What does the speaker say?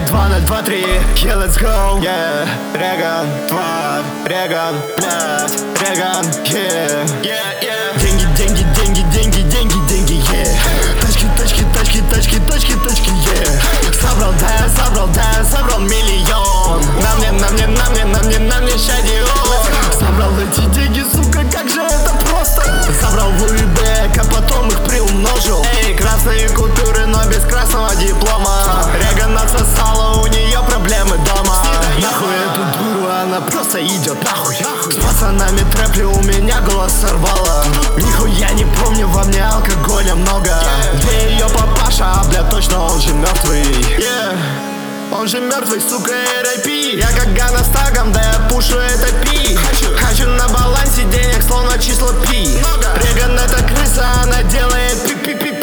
2023, yeah, let's go, yeah. Реган, тварь, Реган, блядь, Реган, yeah, yeah, yeah. Деньги, деньги, деньги, деньги, деньги, деньги, yeah. Тачки, тачки, тачки, тачки, тачки, тачки, yeah. Собрал, да, я собрал, да, я собрал миллион. На мне, на мне, на мне, на мне, на мне шадион. Собрал эти деньги, сука, как же это просто. Забрал в Луи-Бек, а потом их приумножил. Эй, красные купюры, но без красного диплома. Реган отсосала, у нее проблемы дома. Нахуй эту дуру, она просто идет нахуй. С пацанами трэплю, у меня голос сорвало. Нихуя не помню, во мне алкоголя много. Где ее папаша, а бля, точно он же мертвый. Он же мертвый, сука, R.I.P. Я как Гана с тагом, да я пушу это пи. Хочу на балансе денег, словно число пи. Реган это крыса, она делает пи-пи-пи.